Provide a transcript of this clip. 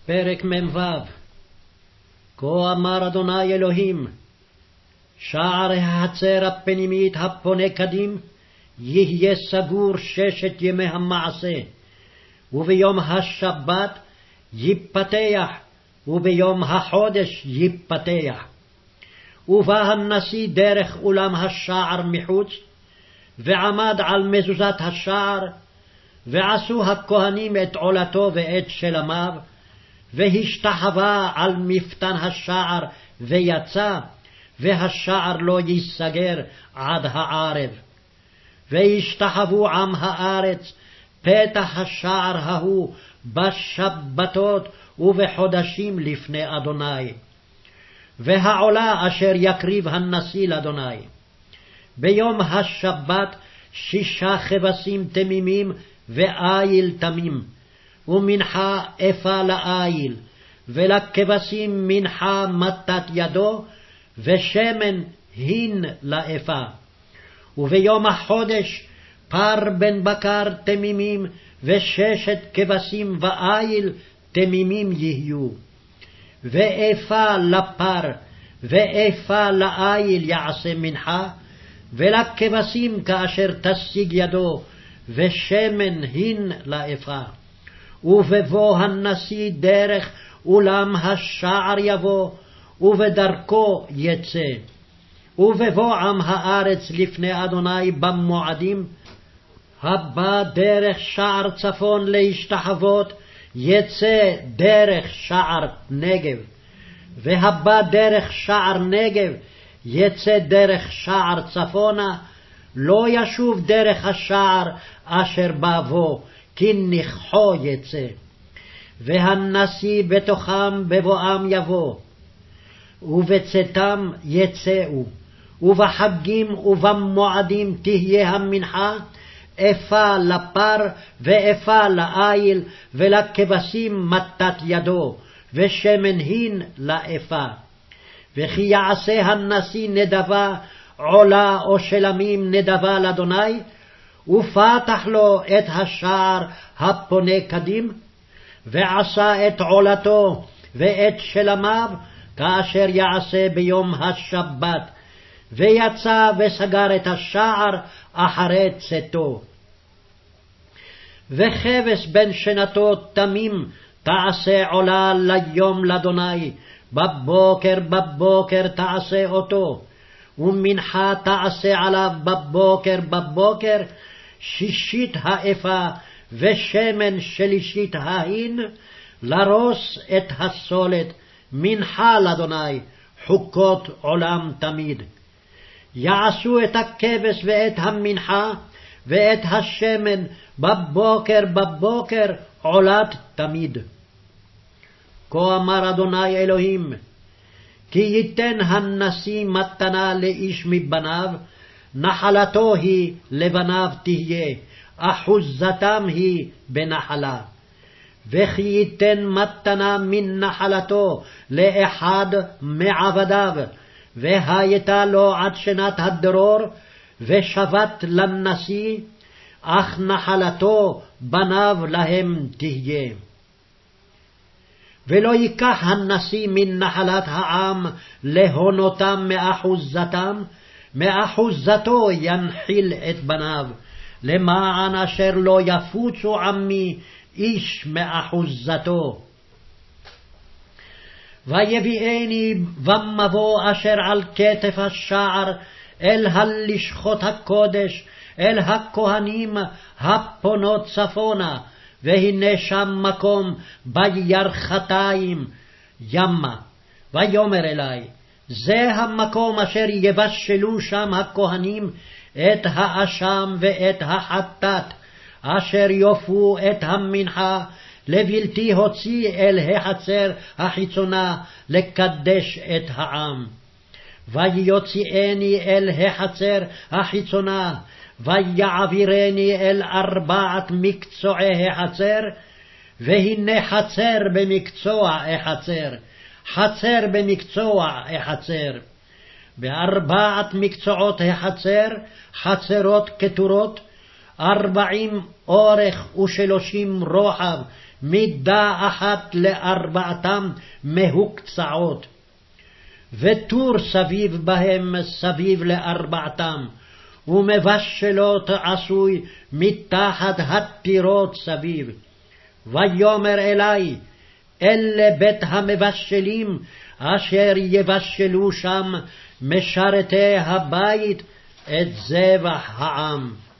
פרק מ"ו. כה אמר אדוני אלוהים, שער החצר הפנימית הפונה קדים יהיה סגור 6 ימי המעשה, וביום השבת ייפתח, וביום החודש ייפתח. ובא הנשיא דרך אולם השער מחוץ, ועמד על מזוזת השער, ועשו הכהנים את עולתו ואת שלמיו, והשתחווה על מפתן השער ויצא, והשער לא ייסגר עד הערב. והשתחוו עם הארץ פתח השער ההוא בשבתות ובחודשים לפני אדוני. והעולה אשר יקריב הנשיא לאדוני. ביום השבת 6 כבשים תמימים ואיל תמים, ומנחה אפה לאיל, ולכבשים מנחה מטת ידו, ושמן הין לאפה. וביום החודש פר בן בקר תמימים, ו6 כבשים ואיל תמימים יהיו. ואפה לפר ואפה לאיל יעשה מנחה, ולכבשים כאשר תשיג ידו, ושמן הין לאפה. ובבוא הנשיא דרך אולם השער יבוא, ובדרכו יצא. ובבוא עם הארץ לפני אדוני במועדים, הבא דרך שער צפון להשתחוות, יצא דרך שער נגב. והבא דרך שער נגב, יצא דרך שער צפונה, לא ישוב דרך השער אשר בבוא, כי נכחו יצא. והנשיא בתוכם בבואם יבוא, ובצאתם יצאו. ובחגים ובמועדים תהיה המנחה, אפה לפר ואפה לאיל, ולכבשים מטת ידו, ושמן הין לאפה. וכי יעשה הנשיא נדבה, עולה או שלמים נדבה לאדוני, ופתח לו את השער הפונה קדים, ועשה את עולתו ואת שלמיו, כאשר יעשה ביום השבת, ויצא וסגר את השער אחרי צאתו. וכבש בן שנתו תמים תעשה עולה ליום לאדוני, בבוקר בבוקר תעשה אותו, ומנחה תעשה עליו בבוקר 6 האפה, ושמן 3 ההין, לרוס את הסולת, מנחה לאדוני, חוקות עולם תמיד. יעשו את הכבש ואת המנחה ואת השמן בבוקר עולת תמיד. כה אמר אדוני אלוהים, כי ייתן הנשיא מתנה לאיש מבניו, נחלתו היא לבניו תהיה, אחוזתם היא בנחלה. וכי ייתן מתנה מן נחלתו לאחד מעבדיו, והייתה לו עד שנת הדרור, ושבת לנשיא, אך נחלתו בניו להם תהיה. ולא ייקח הנשיא מן נחלת העם להונותם מאחוזתו ינחיל את בניו, למען אשר לא יפוצו עמי איש מאחוזתו. ויביאני במבוא אשר על כתף השער אל הלשכות הקודש, אל הכהנים הפונות צפונה, והנה שם מקום בירכתיים ימה. ויאמר אלי, זה המקום אשר יבשלו שם הכהנים את האשם ואת החטאת, אשר יופו את המנחה לבלתי הוציא אל החצר החיצונה לקדש את העם. ויוציאני אל החצר החיצונה, ויעבירני אל 4 מקצועי החצר, והנה חצר במקצוע החצר, חצר במקצוע החצר. ב4 מקצועות החצר חצרות כתורות, 40 אורך ו30 רוחב, מידה אחת לארבעתם מהוקצעות. וטור סביב בהם סביב לארבעתם, ומבשלות עשוי מתחת הטירות סביב. ויאמר אלי, אלה בית המבשלים אשר יבשלו שם משרתי הבית את זבח העם.